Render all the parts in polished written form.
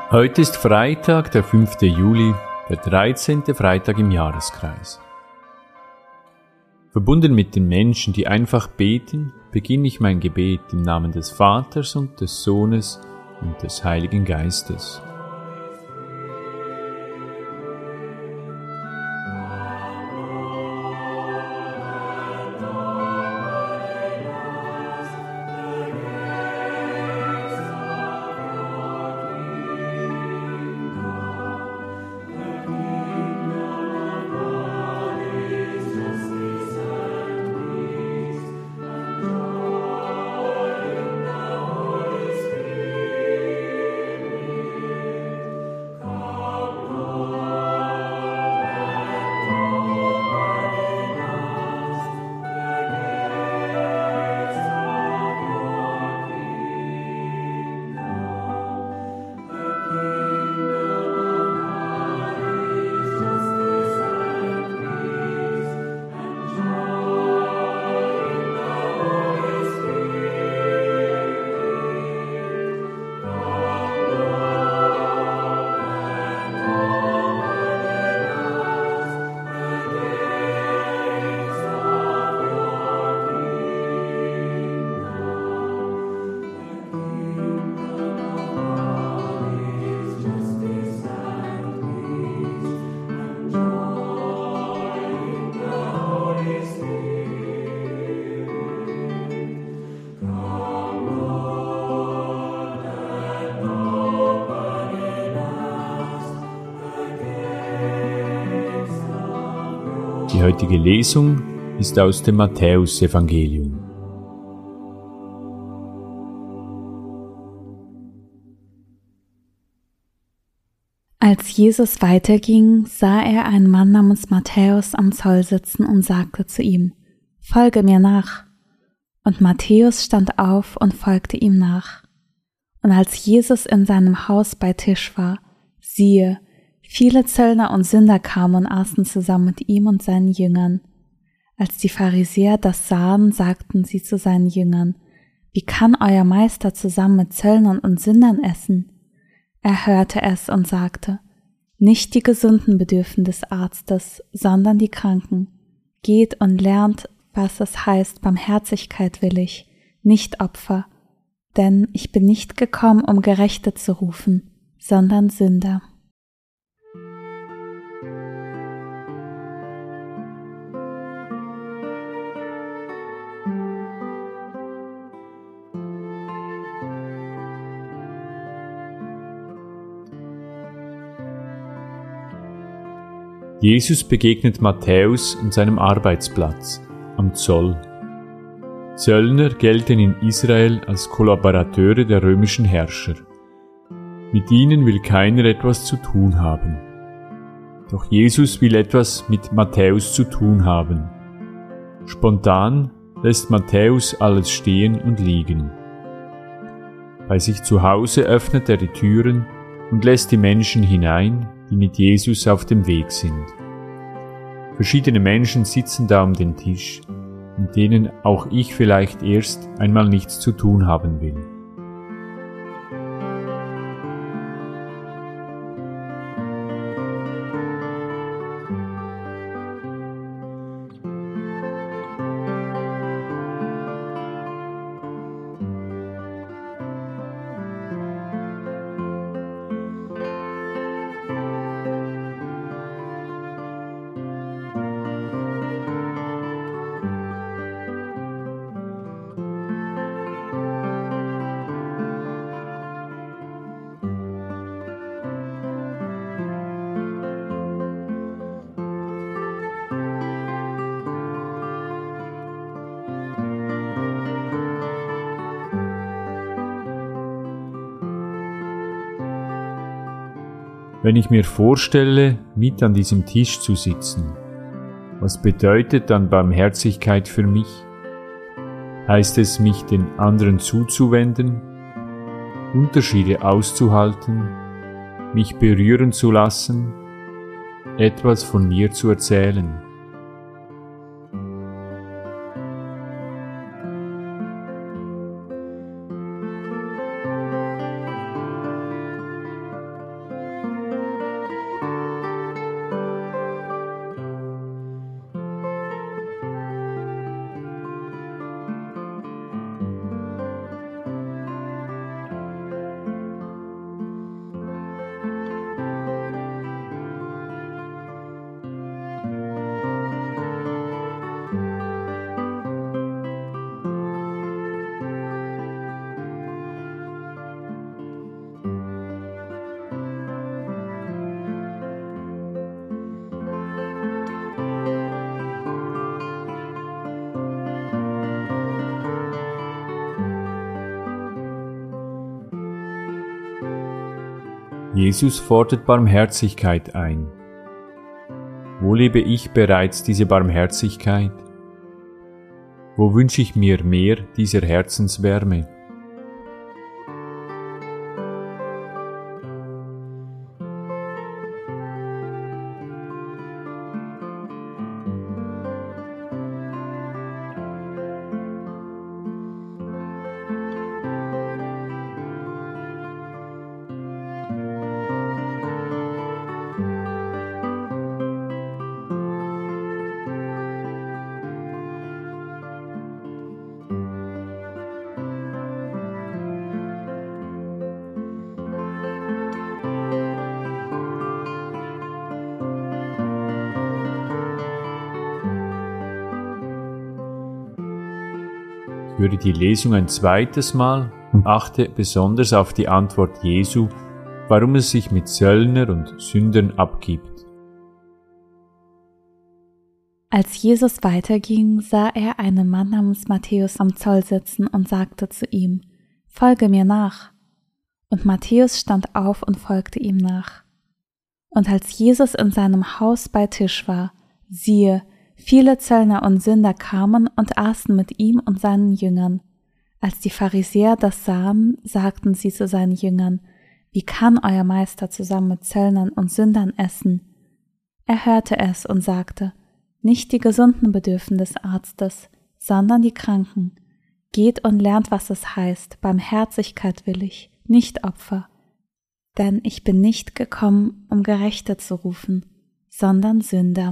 Heute ist Freitag, der 5. Juli, der 13. Freitag im Jahreskreis. Verbunden mit den Menschen, die einfach beten, beginne ich mein Gebet im Namen des Vaters und des Sohnes und des Heiligen Geistes. Die heutige Lesung ist aus dem Matthäusevangelium. Als Jesus weiterging, sah er einen Mann namens Matthäus am Zoll sitzen und sagte zu ihm: „Folge mir nach." Und Matthäus stand auf und folgte ihm nach. Und als Jesus in seinem Haus bei Tisch war, siehe, viele Zöllner und Sünder kamen und aßen zusammen mit ihm und seinen Jüngern. Als die Pharisäer das sahen, sagten sie zu seinen Jüngern: „Wie kann euer Meister zusammen mit Zöllnern und Sündern essen?" Er hörte es und sagte: „Nicht die Gesunden bedürfen des Arztes, sondern die Kranken. Geht und lernt, was es heißt, Barmherzigkeit will ich, nicht Opfer. Denn ich bin nicht gekommen, um Gerechte zu rufen, sondern Sünder." Jesus begegnet Matthäus an seinem Arbeitsplatz, am Zoll. Zöllner gelten in Israel als Kollaborateure der römischen Herrscher. Mit ihnen will keiner etwas zu tun haben. Doch Jesus will etwas mit Matthäus zu tun haben. Spontan lässt Matthäus alles stehen und liegen. Bei sich zu Hause öffnet er die Türen und lässt die Menschen hinein, die mit Jesus auf dem Weg sind. Verschiedene Menschen sitzen da um den Tisch, mit denen auch ich vielleicht erst einmal nichts zu tun haben will. Wenn ich mir vorstelle, mit an diesem Tisch zu sitzen, was bedeutet dann Barmherzigkeit für mich? Heißt es, mich den anderen zuzuwenden, Unterschiede auszuhalten, mich berühren zu lassen, etwas von mir zu erzählen? Jesus fordert Barmherzigkeit ein. Wo lebe ich bereits diese Barmherzigkeit? Wo wünsche ich mir mehr dieser Herzenswärme? Höre die Lesung ein zweites Mal und achte besonders auf die Antwort Jesu, warum es sich mit Zöllner und Sündern abgibt. Als Jesus weiterging, sah er einen Mann namens Matthäus am Zoll sitzen und sagte zu ihm: Folge mir nach. Und Matthäus stand auf und folgte ihm nach. Und als Jesus in seinem Haus bei Tisch war, siehe, viele Zöllner und Sünder kamen und aßen mit ihm und seinen Jüngern. Als die Pharisäer das sahen, sagten sie zu seinen Jüngern: Wie kann euer Meister zusammen mit Zöllnern und Sündern essen? Er hörte es und sagte: Nicht die Gesunden bedürfen des Arztes, sondern die Kranken. Geht und lernt, was es heißt: Barmherzigkeit will ich, nicht Opfer. Denn ich bin nicht gekommen, um Gerechte zu rufen, sondern Sünder.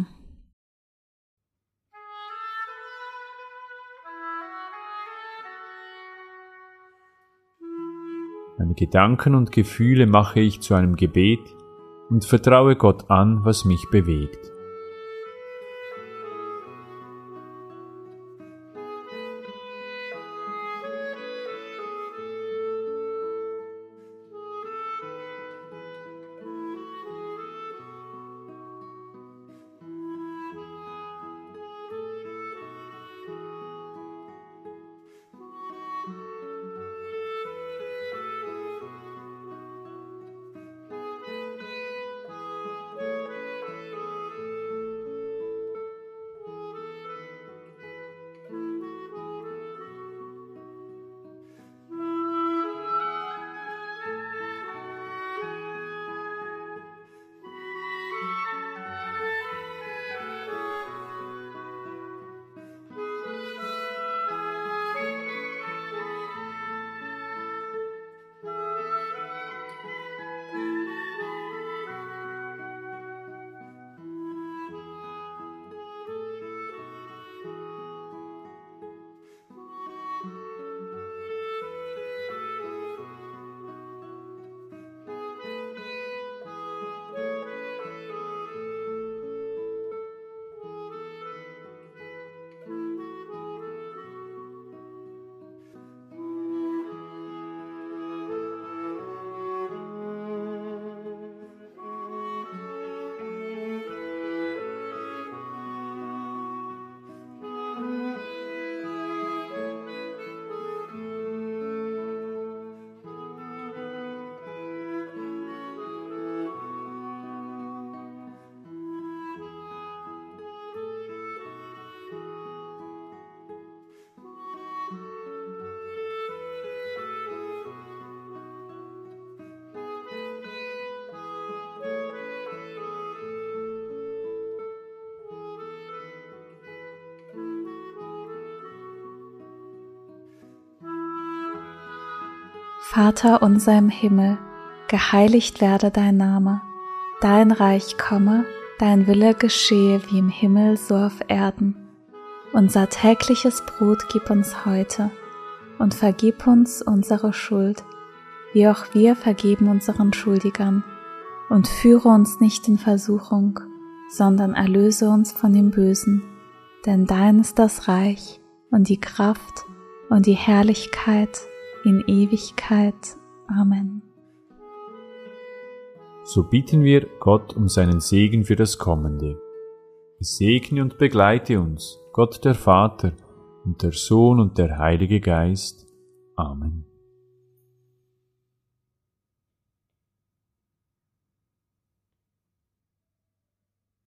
Meine Gedanken und Gefühle mache ich zu einem Gebet und vertraue Gott an, was mich bewegt. Vater unser im Himmel, geheiligt werde dein Name, dein Reich komme, dein Wille geschehe wie im Himmel so auf Erden. Unser tägliches Brot gib uns heute und vergib uns unsere Schuld, wie auch wir vergeben unseren Schuldigern. Und führe uns nicht in Versuchung, sondern erlöse uns von dem Bösen. Denn dein ist das Reich und die Kraft und die Herrlichkeit in Ewigkeit. Amen. So bitten wir Gott um seinen Segen für das Kommende. Es segne und begleite uns, Gott der Vater und der Sohn und der Heilige Geist. Amen.